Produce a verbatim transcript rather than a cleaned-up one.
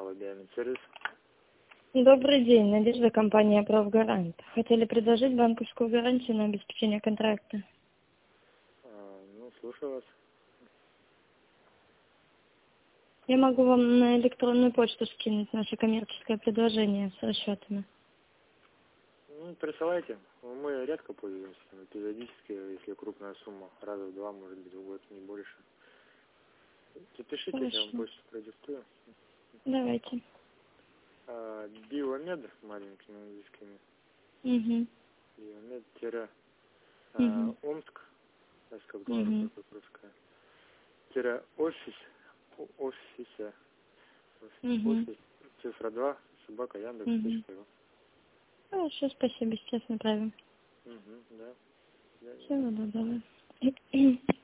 Алло, Биомедсервис. Добрый день, Надежда, компания «Правгарант». Хотели предложить банковскую гарантию на обеспечение контракта. А, ну, слушаю вас. Я могу вам на электронную почту скинуть наше коммерческое предложение с расчетами. Ну, присылайте. Мы редко пользуемся, но периодически, если крупная сумма, раза в два, может быть, в год, не больше. Запишите, Хорошо. я вам почту продиктую. Давайте. А, Биомед, маленькими английскими. Угу. Биомед, тире, Угу. а, Омск, сейчас как город, Угу. как русская. Тире офис, о- офисе, офис, Угу. офис, цифра два, собака, Яндекс, Угу. точка ру. Хорошо, спасибо, сейчас направим. Угу, да. Да, да. Всего доброго.